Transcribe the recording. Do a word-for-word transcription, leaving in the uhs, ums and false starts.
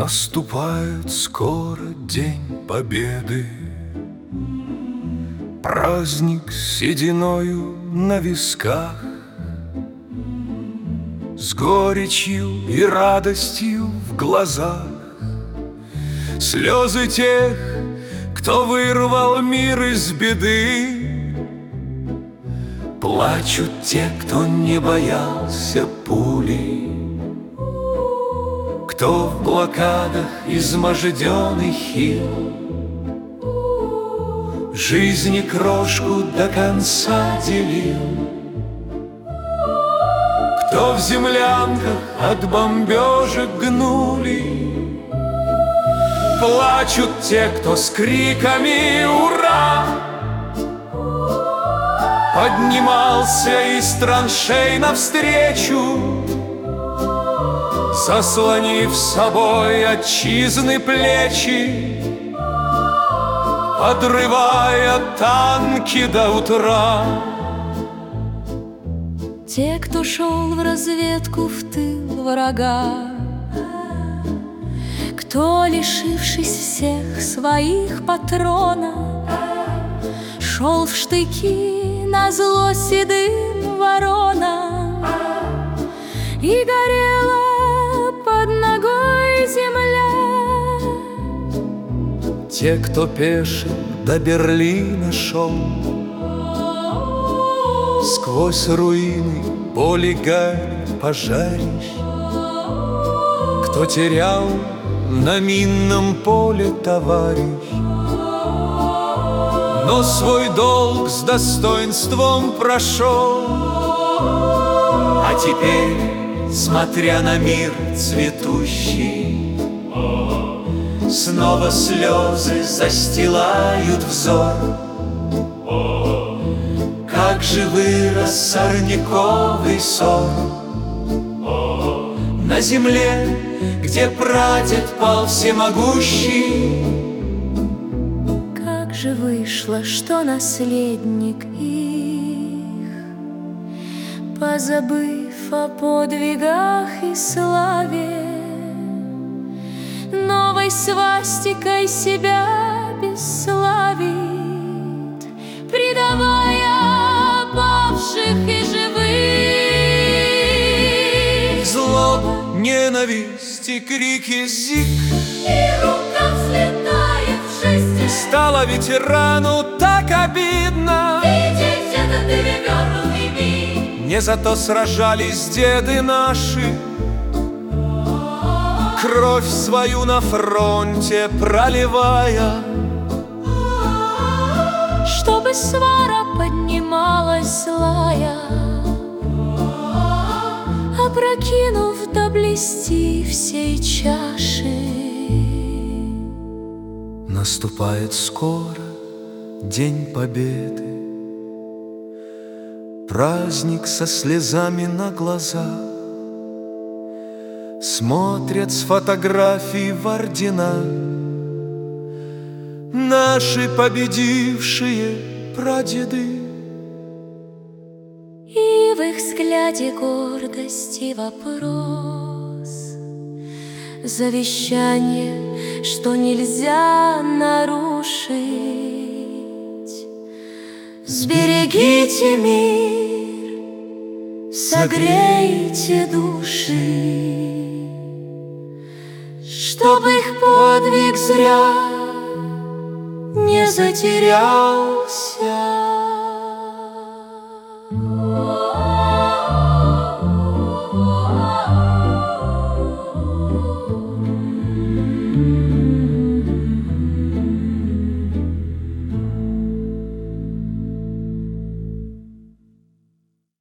Наступает скоро День Победы, праздник с сединою на висках, с горечью и радостью в глазах. Слезы тех, кто вырвал мир из беды, плачут те, кто не боялся пули, кто в блокадах изможден и хил, жизни крошку до конца делил, кто в землянках от бомбежек гнули. Плачут те, кто с криками «Ура!» поднимался из траншей навстречу, заслонив собой отчизны плечи, подрывая танки до утра. Те, кто шел в разведку в тыл врага, кто, лишившись всех своих патронов, шел в штыки назло седым воронам, и горела под ногой земля. Те, кто пешим до Берлина шел, сквозь руины поле гарь пожарищ, кто терял на минном поле товарищ, но свой долг с достоинством прошел. А теперь, смотря на мир цветущий, снова слезы застилают взор. Как же вырос сорняковый сор на земле, где прадед пал всемогущий. Как же вышло, что наследник их, позабыв о подвигах и славе, новой свастикой себя бесславит, предавая павших и живых. Злоба, ненависть и крики зик, и рука взлетает в шесть. стало ветерану так обидно Видеть этот перевернутый миг. Не за то сражались деды наши, кровь свою на фронте проливая, чтобы свара поднималась злая, опрокинув до блести всей чаши. Наступает скоро День Победы, праздник со слезами на глазах. Смотрят с фотографий в ордена наши победившие прадеды. И в их взгляде гордость и вопрос, завещание, что нельзя нарушить. Сберегите мир, согрейте души, чтобы их подвиг зря не затерялся.